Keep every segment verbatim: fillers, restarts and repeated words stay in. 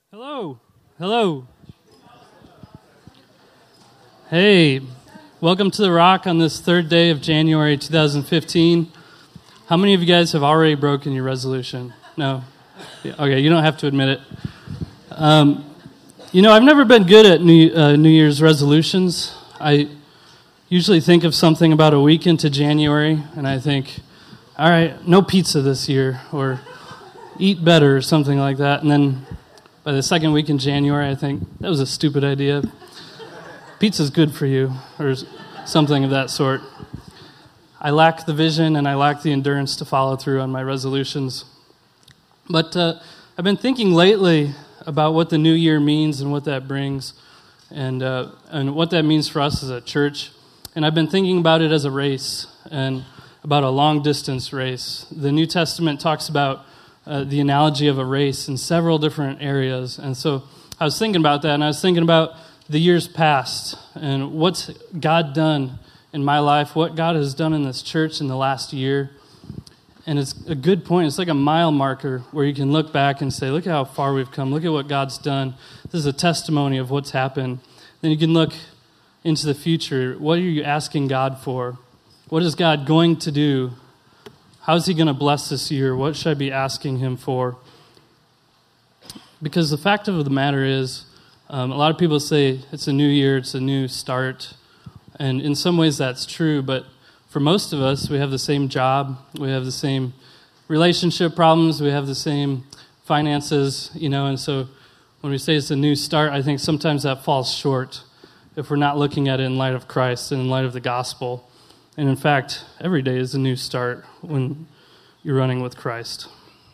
Hello. Hello. Hey, welcome to The Rock on this third day of January two thousand fifteen. How many of you guys have already broken your resolution? No? Yeah, okay, you don't have to admit it. Um, you know, I've never been good at New, uh, New Year's resolutions. I usually think of something about a week into January, and I think, all right, no pizza this year, or eat better, or something like that. And then by the second week in January, I think, that was a stupid idea. Pizza's good for you, or something of that sort. I lack the vision, and I lack the endurance to follow through on my resolutions. But uh, I've been thinking lately about what the new year means and what that brings, and uh, and what that means for us as a church. And I've been thinking about it as a race, and about a long-distance race. The New Testament talks about uh, the analogy of a race in several different areas. And so I was thinking about that, and I was thinking about the years past, and what's God done in my life, what God has done in this church in the last year. And it's a good point. It's like a mile marker where you can look back and say, look at how far we've come. Look at what God's done. This is a testimony of what's happened. Then you can look into the future. What are you asking God for? What is God going to do? How is he going to bless this year? What should I be asking him for? Because the fact of the matter is, um, a lot of people say it's a new year, it's a new start. And in some ways that's true, but for most of us, we have the same job, we have the same relationship problems, we have the same finances, you know, and so when we say it's a new start, I think sometimes that falls short if we're not looking at it in light of Christ and in light of the gospel. And in fact, every day is a new start when you're running with Christ.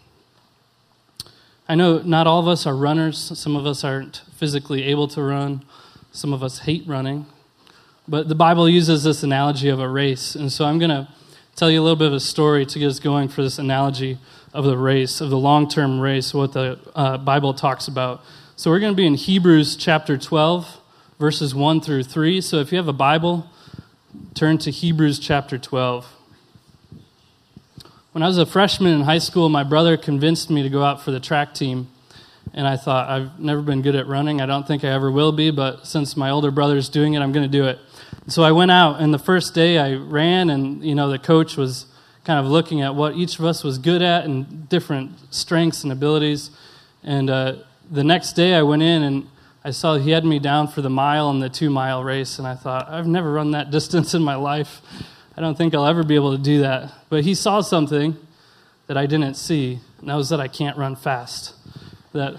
I know not all of us are runners. Some of us aren't physically able to run. Some of us hate running. But the Bible uses this analogy of a race. And so I'm going to tell you a little bit of a story to get us going for this analogy of the race, of the long-term race, what the uh, Bible talks about. So we're going to be in Hebrews chapter twelve, verses one through three. So if you have a Bible, turn to Hebrews chapter twelve. When I was a freshman in high school, my brother convinced me to go out for the track team. And I thought, I've never been good at running. I don't think I ever will be, but since my older brother's doing it, I'm going to do it. So I went out, and the first day I ran, and you know the coach was kind of looking at what each of us was good at and different strengths and abilities. And uh, the next day I went in, and I saw he had me down for the mile and the two-mile race, and I thought, I've never run that distance in my life. I don't think I'll ever be able to do that. But he saw something that I didn't see, and that was that I can't run fast. That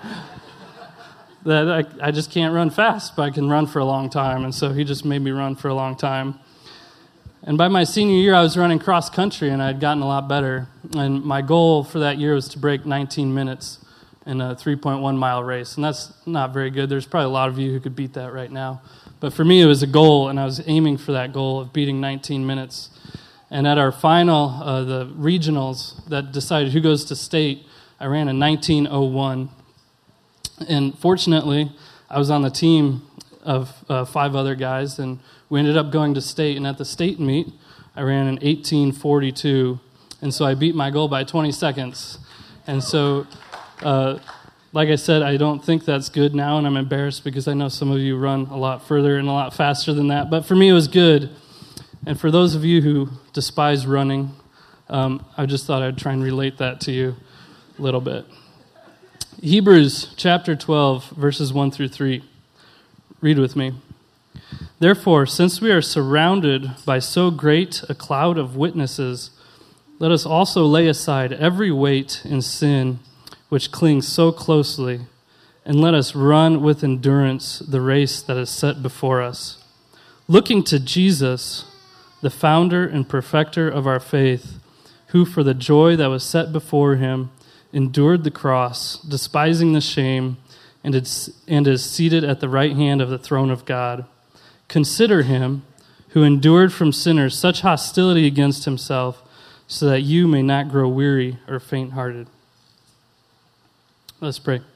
that I, I just can't run fast, but I can run for a long time. And so he just made me run for a long time. And by my senior year, I was running cross country, and I had gotten a lot better. And my goal for that year was to break nineteen minutes in a three point one mile race. And that's not very good. There's probably a lot of you who could beat that right now. But for me, it was a goal, and I was aiming for that goal of beating nineteen minutes. And at our final, uh, the regionals that decided who goes to state, I ran a nineteen oh one. And fortunately, I was on the team of uh, five other guys, and we ended up going to state. And at the state meet, I ran an eighteen forty-two. And so I beat my goal by twenty seconds. And so, uh, like I said, I don't think that's good now, and I'm embarrassed because I know some of you run a lot further and a lot faster than that. But for me, it was good. And for those of you who despise running, um, I just thought I'd try and relate that to you a little bit. Hebrews chapter twelve, verses one through three. Read with me. Therefore, since we are surrounded by so great a cloud of witnesses, let us also lay aside every weight and sin which clings so closely, and let us run with endurance the race that is set before us, looking to Jesus, the founder and perfecter of our faith, who for the joy that was set before him endured the cross, despising the shame, and is, and is seated at the right hand of the throne of God. Consider him who endured from sinners such hostility against himself, so that you may not grow weary or faint-hearted. Let's pray.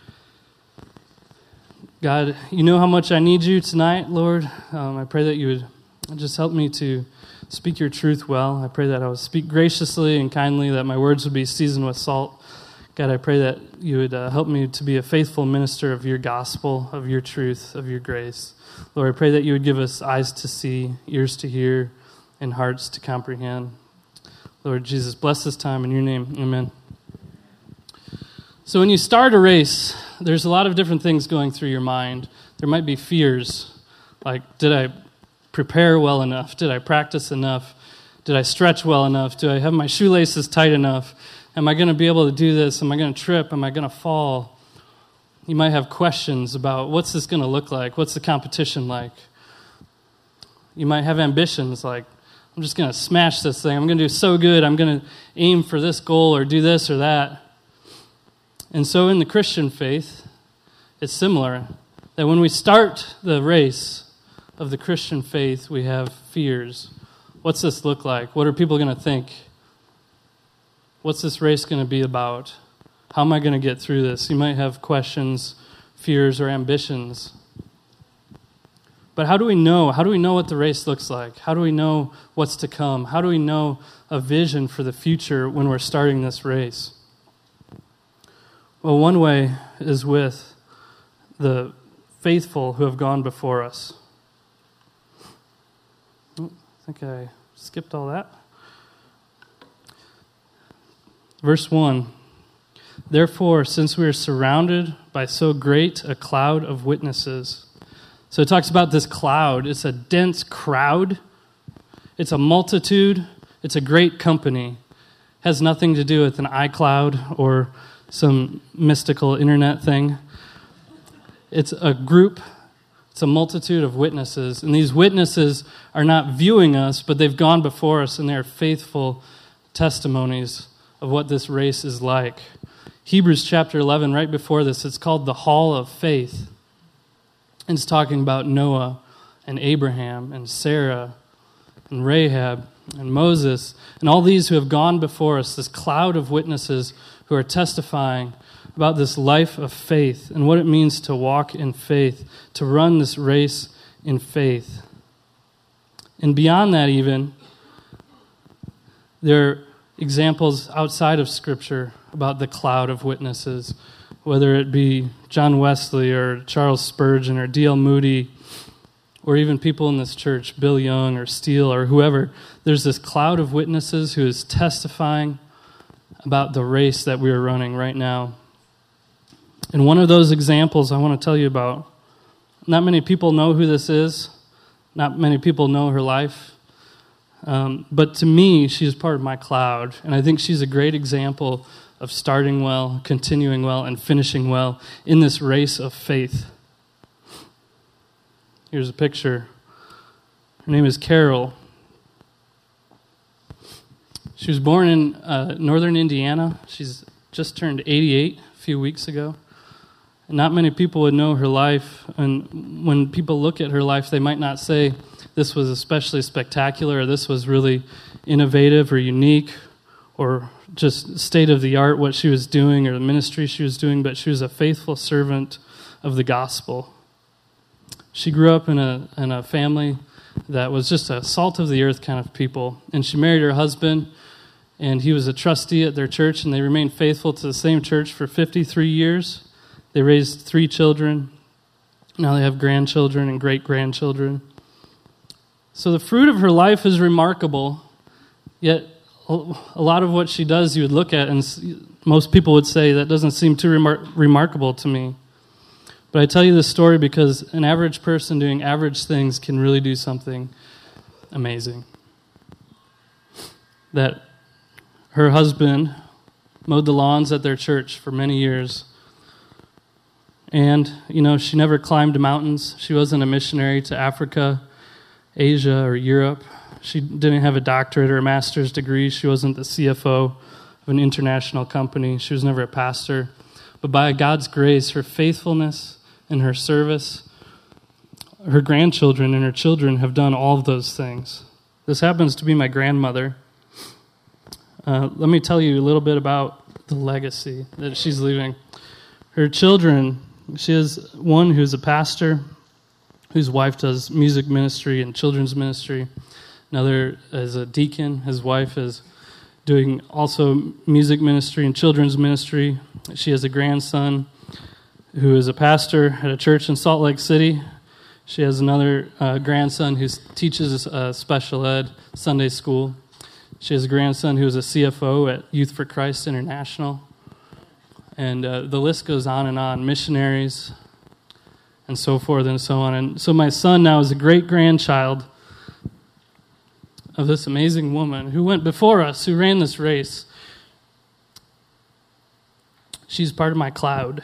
God, you know how much I need you tonight, Lord. Um, I pray that you would just help me to speak your truth well. I pray that I would speak graciously and kindly, that my words would be seasoned with salt. God, I pray that you would uh, help me to be a faithful minister of your gospel, of your truth, of your grace. Lord, I pray that you would give us eyes to see, ears to hear, and hearts to comprehend. Lord Jesus, bless this time in your name. Amen. So when you start a race, there's a lot of different things going through your mind. There might be fears, like, did I prepare well enough? Did I practice enough? Did I stretch well enough? Do I have my shoelaces tight enough? Am I going to be able to do this? Am I going to trip? Am I going to fall? You might have questions about what's this going to look like? What's the competition like? You might have ambitions like, I'm just going to smash this thing. I'm going to do so good. I'm going to aim for this goal or do this or that. And so in the Christian faith, it's similar. That when we start the race of the Christian faith, we have fears. What's this look like? What are people going to think? What's this race going to be about? How am I going to get through this? You might have questions, fears, or ambitions. But how do we know? How do we know what the race looks like? How do we know what's to come? How do we know a vision for the future when we're starting this race? Well, one way is with the faithful who have gone before us. Oh, I think I skipped all that. Verse one, therefore, since we are surrounded by so great a cloud of witnesses. So it talks about this cloud. It's a dense crowd. It's a multitude. It's a great company. It has nothing to do with an iCloud or some mystical internet thing. It's a group. It's a multitude of witnesses. And these witnesses are not viewing us, but they've gone before us, and they are faithful testimonies of what this race is like. Hebrews chapter eleven, right before this, it's called the Hall of Faith. And it's talking about Noah and Abraham and Sarah and Rahab and Moses and all these who have gone before us, this cloud of witnesses who are testifying about this life of faith and what it means to walk in faith, to run this race in faith. And beyond that even, there are examples outside of Scripture about the cloud of witnesses, whether it be John Wesley or Charles Spurgeon or D L Moody, or even people in this church, Bill Young or Steele or whoever. There's this cloud of witnesses who is testifying about the race that we are running right now. And one of those examples I want to tell you about, not many people know who this is. Not many people know her life. Um, but to me, she's part of my cloud. And I think she's a great example of starting well, continuing well, and finishing well in this race of faith. Here's a picture. Her name is Carol. She was born in uh, northern Indiana. She's just turned eighty-eight a few weeks ago. And not many people would know her life. And when people look at her life, they might not say this was especially spectacular, or this was really innovative or unique, or just state-of-the-art what she was doing or the ministry she was doing, but she was a faithful servant of the gospel. She grew up in a in a family that was just a salt-of-the-earth kind of people, and she married her husband, and he was a trustee at their church, and they remained faithful to the same church for fifty-three years. They raised three children. Now they have grandchildren and great-grandchildren. So the fruit of her life is remarkable, yet a lot of what she does you would look at, and most people would say, that doesn't seem too remar- remarkable to me. But I tell you this story because an average person doing average things can really do something amazing. That her husband mowed the lawns at their church for many years. And, you know, she never climbed mountains. She wasn't a missionary to Africa, Asia, or Europe. She didn't have a doctorate or a master's degree. She wasn't the C F O of an international company. She was never a pastor. But by God's grace, her faithfulness and her service, her grandchildren and her children have done all of those things. This happens to be my grandmother. Uh, let me tell you a little bit about the legacy that she's leaving. Her children, she has one who's a pastor, whose wife does music ministry and children's ministry. Another is a deacon. His wife is doing also music ministry and children's ministry. She has a grandson who is a pastor at a church in Salt Lake City. She has another uh, grandson who teaches uh, special ed Sunday school. She has a grandson who is a C F O at Youth for Christ International. And uh, the list goes on and on, missionaries, and so forth and so on. And so my son now is a great-grandchild of this amazing woman who went before us, who ran this race. She's part of my cloud.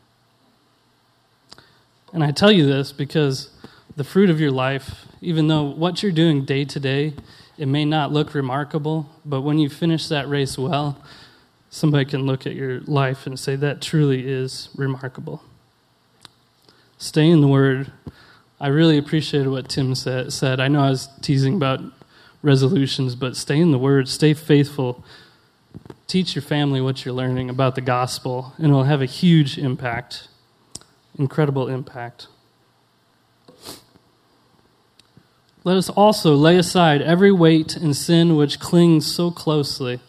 And I tell you this because the fruit of your life, even though what you're doing day to day, it may not look remarkable, but when you finish that race well, somebody can look at your life and say, that truly is remarkable. Stay in the Word. I really appreciated what Tim said. I know I was teasing about resolutions, but stay in the Word. Stay faithful. Teach your family what you're learning about the gospel, and it'll have a huge impact, incredible impact. Let us also lay aside every weight and sin which clings so closely.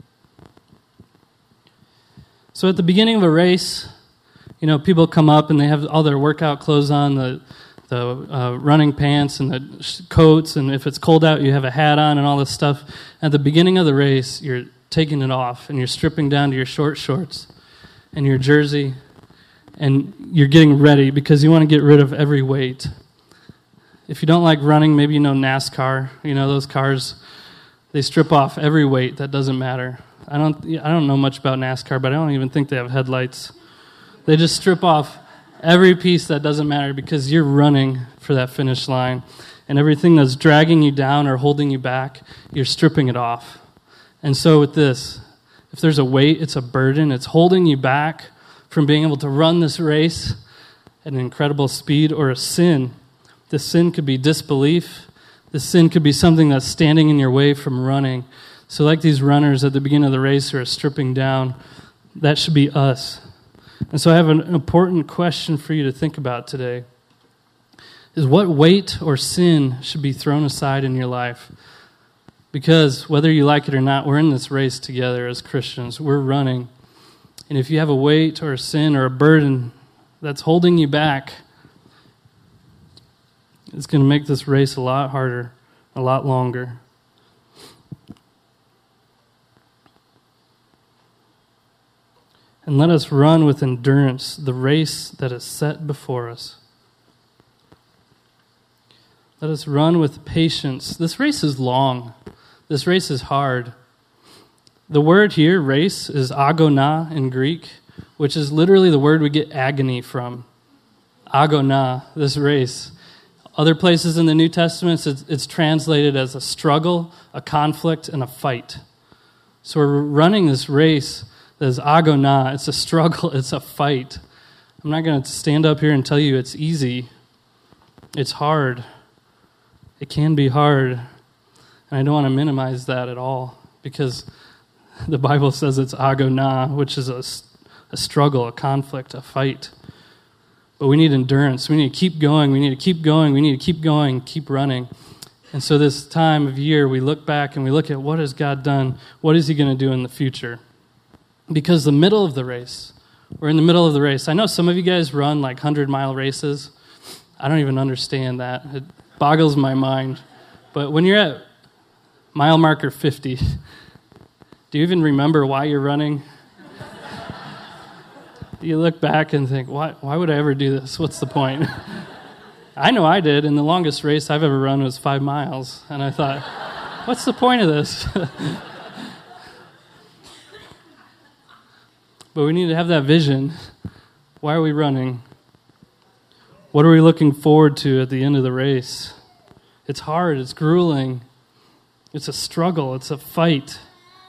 So at the beginning of a race, you know, people come up and they have all their workout clothes on, the the uh, running pants and the coats, and if it's cold out, you have a hat on and all this stuff. At the beginning of the race, you're taking it off, and you're stripping down to your short shorts and your jersey, and you're getting ready because you want to get rid of every weight. If you don't like running, maybe you know NASCAR. You know, those cars, they strip off every weight. That doesn't matter. I don't I don't know much about NASCAR, but I don't even think they have headlights. They just strip off every piece that doesn't matter because you're running for that finish line. And everything that's dragging you down or holding you back, you're stripping it off. And so with this, if there's a weight, it's a burden. It's holding you back from being able to run this race at an incredible speed, or a sin. The sin could be disbelief. The sin could be something that's standing in your way from running. So like these runners at the beginning of the race who are stripping down, that should be us. And so I have an important question for you to think about today. Is what weight or sin should be thrown aside in your life? Because whether you like it or not, we're in this race together as Christians. We're running. And if you have a weight or a sin or a burden that's holding you back, it's going to make this race a lot harder, a lot longer. And let us run with endurance the race that is set before us. Let us run with patience. This race is long. This race is hard. The word here, race, is agona in Greek, which is literally the word we get agony from. Agona, this race. Other places in the New Testament, it's, it's translated as a struggle, a conflict, and a fight. So we're running this race that is agona. It's a struggle. It's a fight. I'm not going to stand up here and tell you it's easy. It's hard. It can be hard. And I don't want to minimize that at all, because the Bible says it's agona, which is a, a struggle, a conflict, a fight. But we need endurance. We need to keep going. We need to keep going. We need to keep going, keep running. And so this time of year, we look back and we look at what has God done? What is he going to do in the future? Because the middle of the race, we're in the middle of the race. I know some of you guys run like hundred-mile races. I don't even understand that. It boggles my mind. But when you're at mile marker fifty, do you even remember why you're running? You look back and think, why, why would I ever do this? What's the point? I know I did, and the longest race I've ever run was five miles. And I thought, what's the point of this? But we need to have that vision. Why are we running? What are we looking forward to at the end of the race? It's hard. It's grueling. It's a struggle. It's a fight.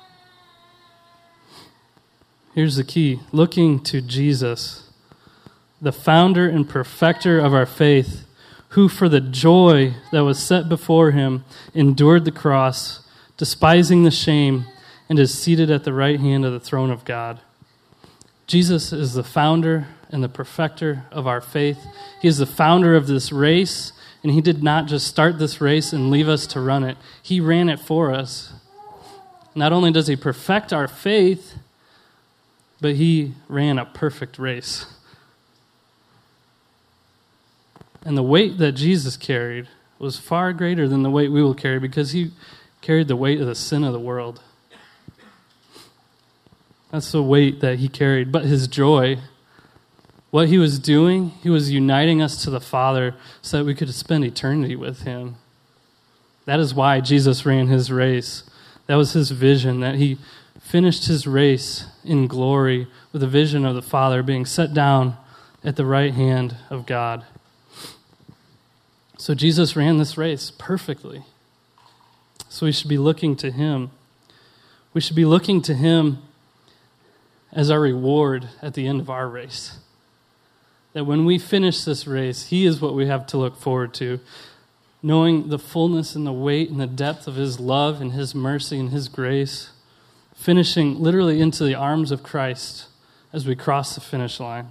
Here's the key. Looking to Jesus, the founder and perfecter of our faith, who for the joy that was set before him endured the cross, despising the shame, and is seated at the right hand of the throne of God. Jesus is the founder and the perfecter of our faith. He is the founder of this race, and he did not just start this race and leave us to run it. He ran it for us. Not only does he perfect our faith, but he ran a perfect race. And the weight that Jesus carried was far greater than the weight we will carry, because he carried the weight of the sin of the world. That's the weight that he carried. But his joy, what he was doing, he was uniting us to the Father so that we could spend eternity with him. That is why Jesus ran his race. That was his vision, that he finished his race in glory with a vision of the Father being set down at the right hand of God. So Jesus ran this race perfectly. So we should be looking to him. We should be looking to him as our reward at the end of our race. That when we finish this race, he is what we have to look forward to. Knowing the fullness and the weight and the depth of his love and his mercy and his grace. Finishing literally into the arms of Christ as we cross the finish line.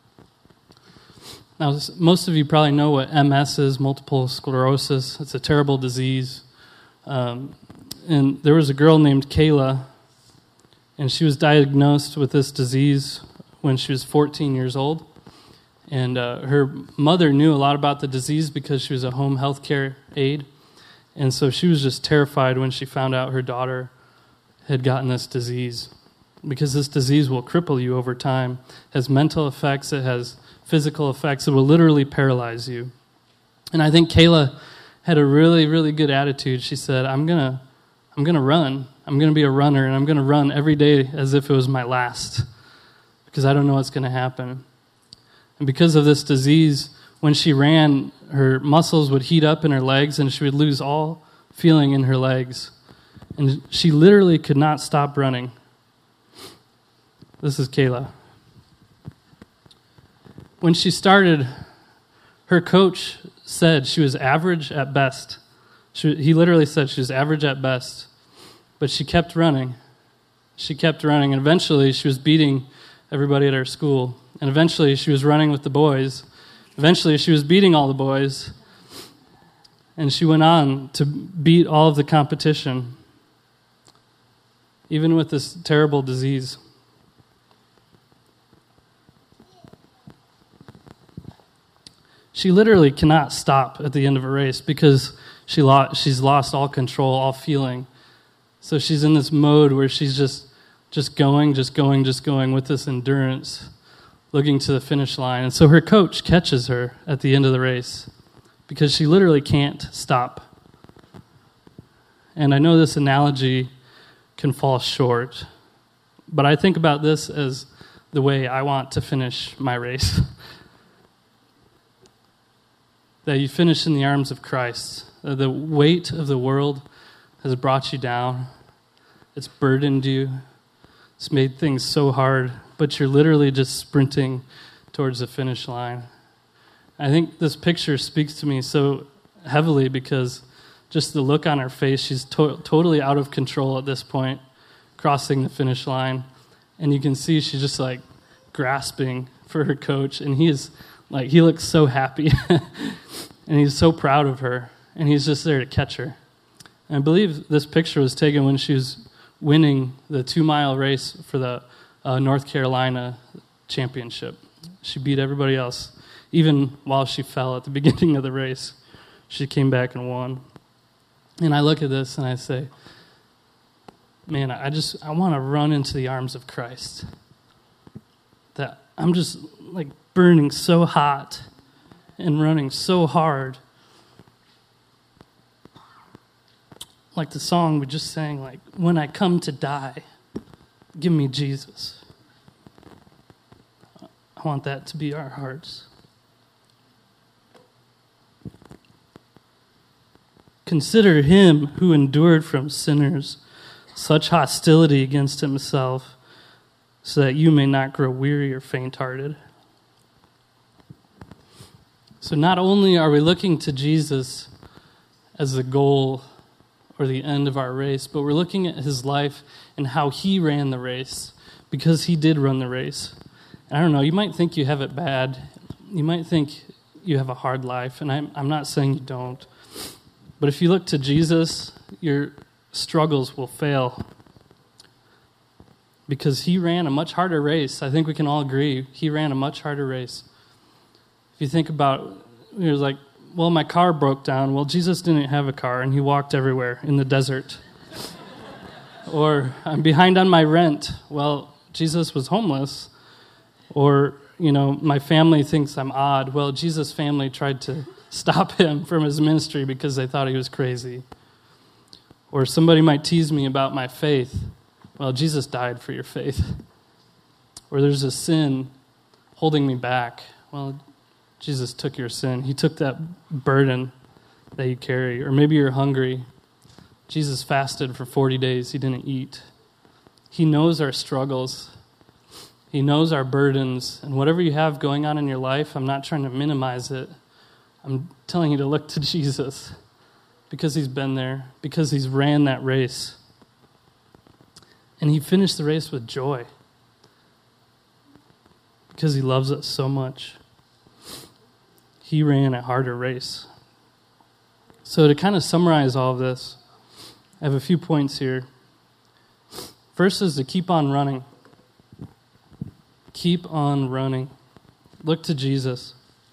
Now, most of you probably know what M S is, multiple sclerosis. It's a terrible disease. Um, and there was a girl named Kayla, and she was diagnosed with this disease when she was fourteen years old. And uh, her mother knew a lot about the disease because she was a home health care aide. And so she was just terrified when she found out her daughter had gotten this disease, because this disease will cripple you over time. It has mental effects, it has physical effects, it will literally paralyze you. And I think Kayla had a really, really good attitude. She said, I'm gonna I'm gonna run. I'm gonna be a runner, and I'm gonna run every day as if it was my last, because I don't know what's gonna happen. And because of this disease, when she ran, her muscles would heat up in her legs, and she would lose all feeling in her legs. And she literally could not stop running. This is Kayla. When she started, her coach said she was average at best. She, he literally said she was average at best. But she kept running. She kept running, and eventually she was beating everybody at her school. And eventually she was running with the boys. Eventually she was beating all the boys. And she went on to beat all of the competition, even with this terrible disease. She literally cannot stop at the end of a race because she lost, she's lost all control, all feeling. So she's in this mode where she's just, just going, just going, just going with this endurance, looking to the finish line. And so her coach catches her at the end of the race because she literally can't stop. And I know this analogy can fall short, but I think about this as the way I want to finish my race. That you finish in the arms of Christ. The weight of the world has brought you down. It's burdened you. It's made things so hard, but you're literally just sprinting towards the finish line. I think this picture speaks to me so heavily because just the look on her face, she's to- totally out of control at this point, crossing the finish line. And you can see she's just like grasping for her coach, and he is like, he looks so happy. And he's so proud of her, and he's just there to catch her. And I believe this picture was taken when she was winning the two-mile race for the uh, North Carolina championship. She beat everybody else, even while she fell at the beginning of the race. She came back and won. And I look at this and I say, man, I just, I want to run into the arms of Christ. That I'm just like burning so hot and running so hard. Like the song we just sang, like, when I come to die, give me Jesus. I want that to be our hearts. Consider him who endured from sinners such hostility against himself, so that you may not grow weary or faint-hearted. So not only are we looking to Jesus as the goal or the end of our race, but we're looking at his life and how he ran the race, because he did run the race. And I don't know, you might think you have it bad. You might think you have a hard life, and I'm, I'm not saying you don't. But if you look to Jesus, your struggles will fail because he ran a much harder race. I think we can all agree. He ran a much harder race. If you think about, it was like, well, my car broke down. Well, Jesus didn't have a car, and he walked everywhere in the desert. Or I'm behind on my rent. Well, Jesus was homeless. Or, you know, my family thinks I'm odd. Well, Jesus' family tried to stop him from his ministry because they thought he was crazy. Or somebody might tease me about my faith. Well, Jesus died for your faith. Or there's a sin holding me back. Well, Jesus took your sin. He took that burden that you carry. Or maybe you're hungry. Jesus fasted for forty days. He didn't eat. He knows our struggles. He knows our burdens. And whatever you have going on in your life, I'm not trying to minimize it. I'm telling you to look to Jesus because he's been there, because he's ran that race. And he finished the race with joy because he loves us so much. He ran a harder race. So to kind of summarize all of this, I have a few points here. First is to keep on running. Keep on running. Look to Jesus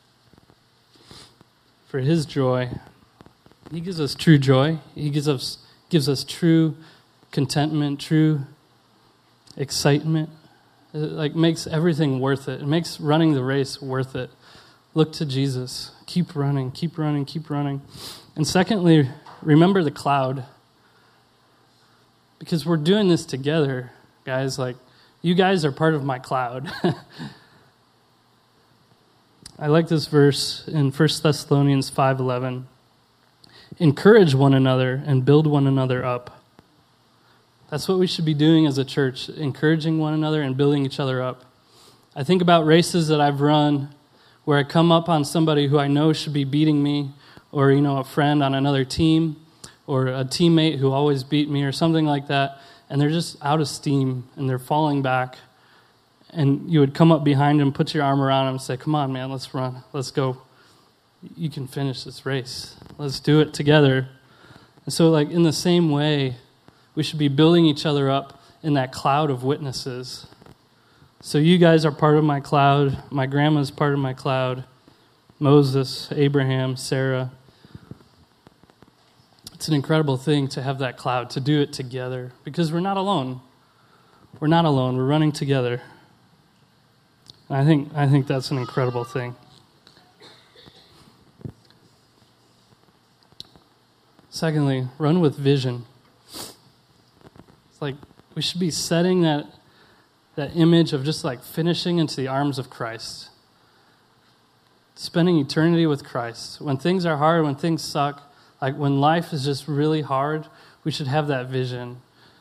for his joy. He gives us true joy. He gives us gives us true contentment, true excitement. It like makes everything worth it. It makes running the race worth it. Look to Jesus. Keep running, keep running, keep running. And secondly, remember the cloud. Because we're doing this together, guys. Like, you guys are part of my cloud. I like this verse in First Thessalonians five eleven. Encourage one another and build one another up. That's what we should be doing as a church, encouraging one another and building each other up. I think about races that I've run where I come up on somebody who I know should be beating me, or, you know, a friend on another team, or a teammate who always beat me, or something like that, and they're just out of steam, and they're falling back, and you would come up behind them, put your arm around them, and say, come on, man, let's run, let's go. You can finish this race. Let's do it together. And so, like, in the same way, we should be building each other up in that cloud of witnesses. So you guys are part of my cloud. My grandma's part of my cloud. Moses, Abraham, Sarah. It's an incredible thing to have that cloud, to do it together, because we're not alone. We're not alone. We're running together. And I think I think that's an incredible thing. Secondly, run with vision. It's like we should be setting that that image of just like finishing into the arms of Christ. Spending eternity with Christ. When things are hard, when things suck, like when life is just really hard, we should have that vision.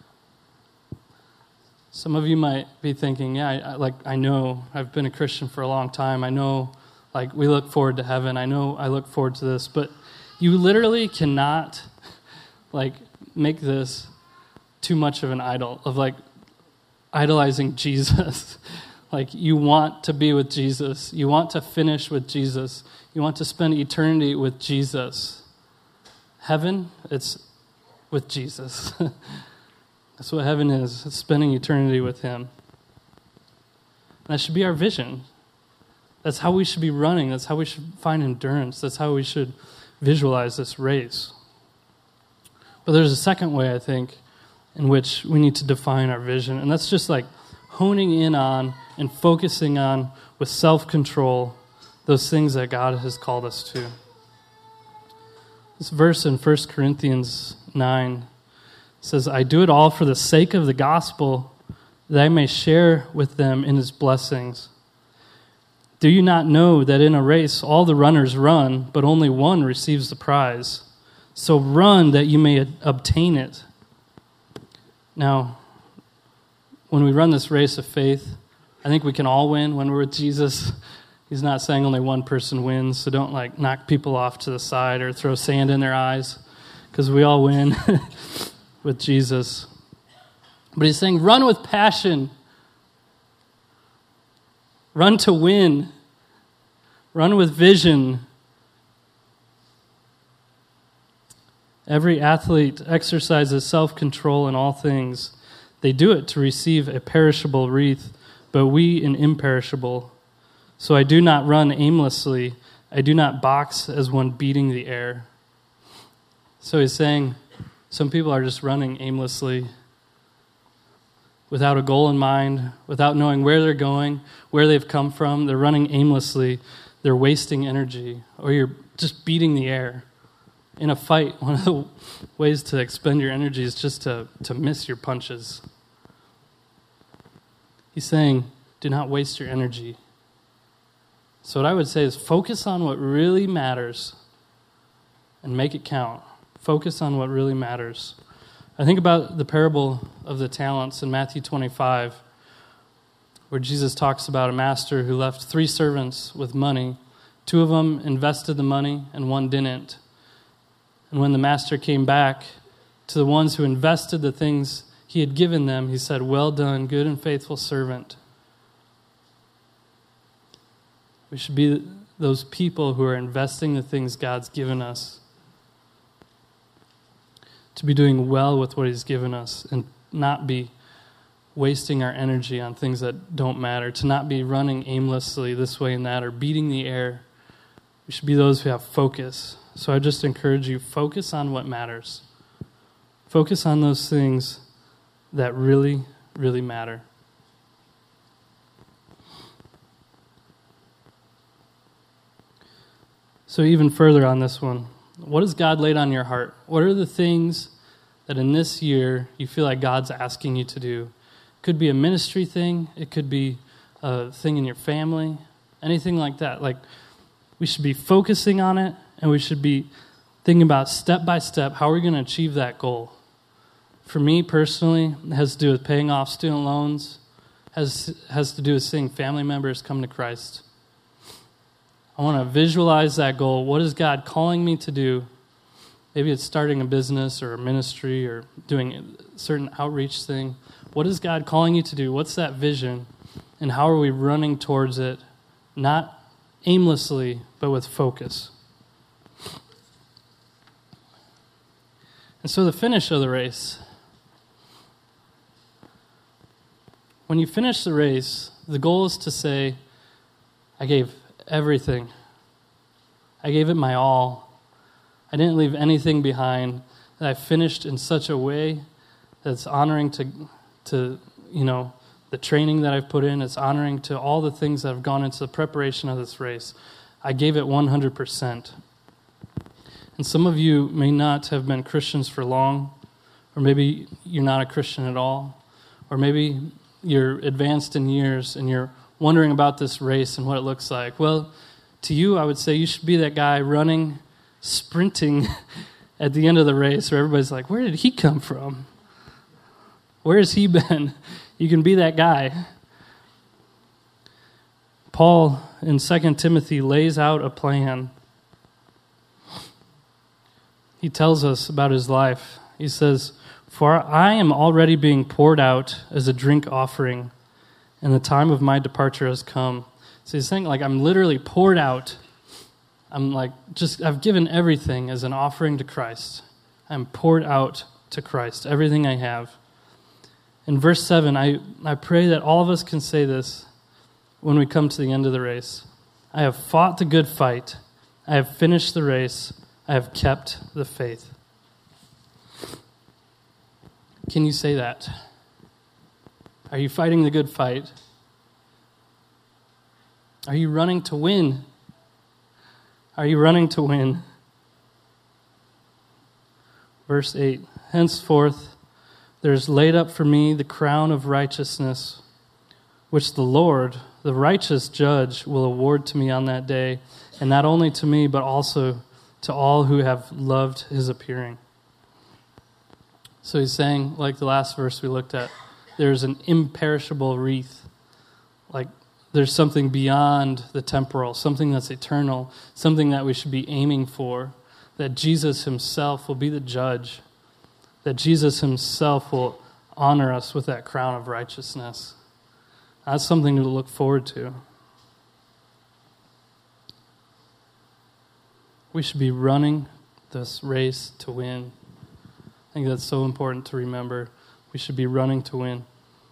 Some of you might be thinking, yeah, I, I, like I know, I've been a Christian for a long time. I know, like, we look forward to heaven. I know I look forward to this. But you literally cannot, like, make this too much of an idol, of, like, idolizing Jesus. Like, you want to be with Jesus. You want to finish with Jesus. You want to spend eternity with Jesus. Heaven, it's with Jesus. That's what heaven is. It's spending eternity with him. And that should be our vision. That's how we should be running. That's how we should find endurance. That's how we should visualize this race. But there's a second way, I think, in which we need to define our vision. And that's just like honing in on and focusing on with self-control those things that God has called us to. This verse in First Corinthians nine says, I do it all for the sake of the gospel, that I may share with them in his blessings. Do you not know that in a race all the runners run, but only one receives the prize? So run that you may obtain it. Now, when we run this race of faith, I think we can all win when we're with Jesus. He's not saying only one person wins, so don't like knock people off to the side or throw sand in their eyes, because we all win with Jesus. But he's saying run with passion. Run to win. Run with vision. Every athlete exercises self-control in all things. They do it to receive a perishable wreath, but we an imperishable. So I do not run aimlessly. I do not box as one beating the air. So he's saying some people are just running aimlessly without a goal in mind, without knowing where they're going, where they've come from. They're running aimlessly. They're wasting energy, or you're just beating the air. In a fight, one of the ways to expend your energy is just to, to miss your punches. He's saying, do not waste your energy. So what I would say is focus on what really matters and make it count. Focus on what really matters. I think about the parable of the talents in Matthew twenty-five, where Jesus talks about a master who left three servants with money. Two of them invested the money and one didn't. And when the master came back to the ones who invested the things he had given them, he said, "Well done, good and faithful servant." We should be those people who are investing the things God's given us, to be doing well with what he's given us and not be wasting our energy on things that don't matter, to not be running aimlessly this way and that or beating the air. We should be those who have focus. So I just encourage you, focus on what matters. Focus on those things that really, really matter. So even further on this one, what has God laid on your heart? What are the things that in this year you feel like God's asking you to do? It could be a ministry thing. It could be a thing in your family. Anything like that. Like, we should be focusing on it, and we should be thinking about step by step, how are we going to achieve that goal? For me personally, it has to do with paying off student loans, has has to do with seeing family members come to Christ. I want to visualize that goal. What is God calling me to do? Maybe it's starting a business or a ministry or doing a certain outreach thing. What is God calling you to do? What's that vision? And how are we running towards it? Not aimlessly, but with focus. And so the finish of the race. When you finish the race, the goal is to say, I gave everything. I gave it my all. I didn't leave anything behind. That I finished in such a way that's honoring to, to you know, the training that I've put in. It's honoring to all the things that have gone into the preparation of this race. I gave it one hundred percent. And some of you may not have been Christians for long, or maybe you're not a Christian at all, or maybe you're advanced in years and you're wondering about this race and what it looks like. Well, to you, I would say you should be that guy running, sprinting at the end of the race where everybody's like, where did he come from? Where has he been? You can be that guy. Paul in Second Timothy lays out a plan. He tells us about his life. He says, "For I am already being poured out as a drink offering, and the time of my departure has come." So he's saying, like, I'm literally poured out. I'm like, just, I've given everything as an offering to Christ. I'm poured out to Christ, everything I have. In verse seven, I, I pray that all of us can say this when we come to the end of the race. I have fought the good fight. I have finished the race. I have kept the faith. Can you say that? Are you fighting the good fight? Are you running to win? Are you running to win? Verse eight, henceforth there is laid up for me the crown of righteousness, which the Lord, the righteous judge, will award to me on that day, and not only to me, but also to all who have loved his appearing. So he's saying, like the last verse we looked at, there's an imperishable wreath. Like there's something beyond the temporal, something that's eternal, something that we should be aiming for, that Jesus himself will be the judge, that Jesus himself will honor us with that crown of righteousness. That's something to look forward to. We should be running this race to win. I think that's so important to remember. We should be running to win.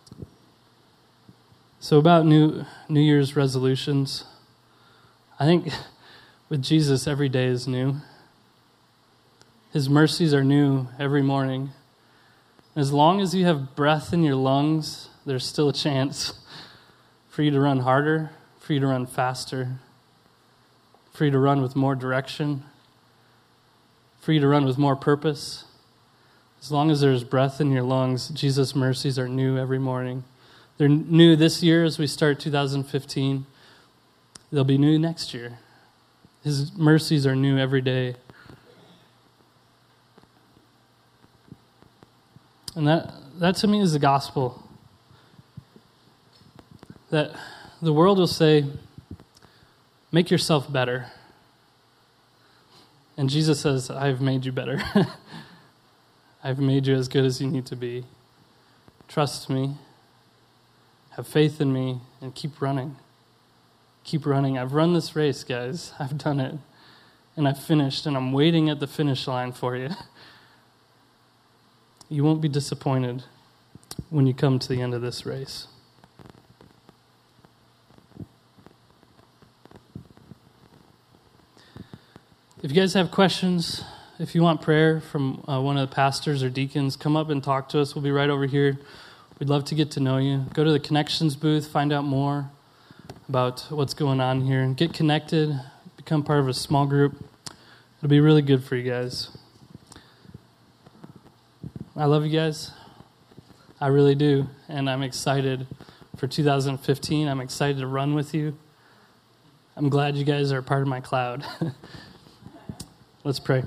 So about New New Year's resolutions, I think with Jesus, every day is new. His mercies are new every morning. As long as you have breath in your lungs, there's still a chance for you to run harder, for you to run faster, for you to run with more direction, for you to run with more purpose. As long as there's breath in your lungs, Jesus' mercies are new every morning. They're new this year as we start two thousand fifteen. They'll be new next year. His mercies are new every day. And that, that to me is the gospel. That the world will say, make yourself better. And Jesus says, I've made you better. I've made you as good as you need to be. Trust me. Have faith in me and keep running. Keep running. I've run this race, guys. I've done it. And I've finished, and I'm waiting at the finish line for you. You won't be disappointed when you come to the end of this race. If you guys have questions, if you want prayer from uh, one of the pastors or deacons, come up and talk to us. We'll be right over here. We'd love to get to know you. Go to the Connections booth, find out more about what's going on here, and get connected, become part of a small group. It'll be really good for you guys. I love you guys. I really do, and I'm excited for two thousand fifteen. I'm excited to run with you. I'm glad you guys are part of my cloud. Let's pray.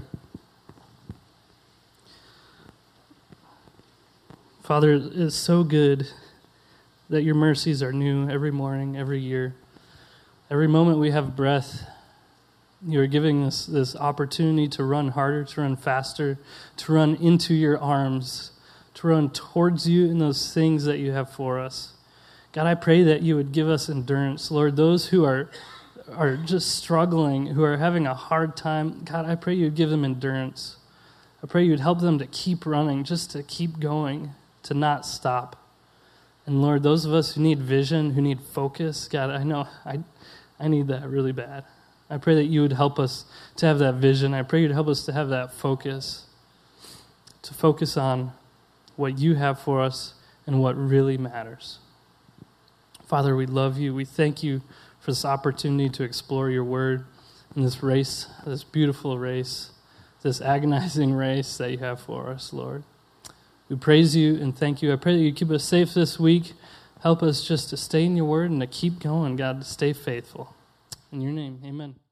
Father, it's so good that your mercies are new every morning, every year. Every moment we have breath, you are giving us this opportunity to run harder, to run faster, to run into your arms, to run towards you in those things that you have for us. God, I pray that you would give us endurance. Lord, those who are are just struggling, who are having a hard time, God, I pray you would give them endurance. I pray you would help them to keep running, just to keep going, to not stop. And Lord, those of us who need vision, who need focus, God, I know I I need that really bad. I pray that you would help us to have that vision. I pray you'd help us to have that focus, to focus on what you have for us and what really matters. Father, we love you. We thank you for this opportunity to explore your word in this race, this beautiful race, this agonizing race that you have for us, Lord. We praise you and thank you. I pray that you keep us safe this week. Help us just to stay in your word and to keep going, God, to stay faithful. In your name, amen.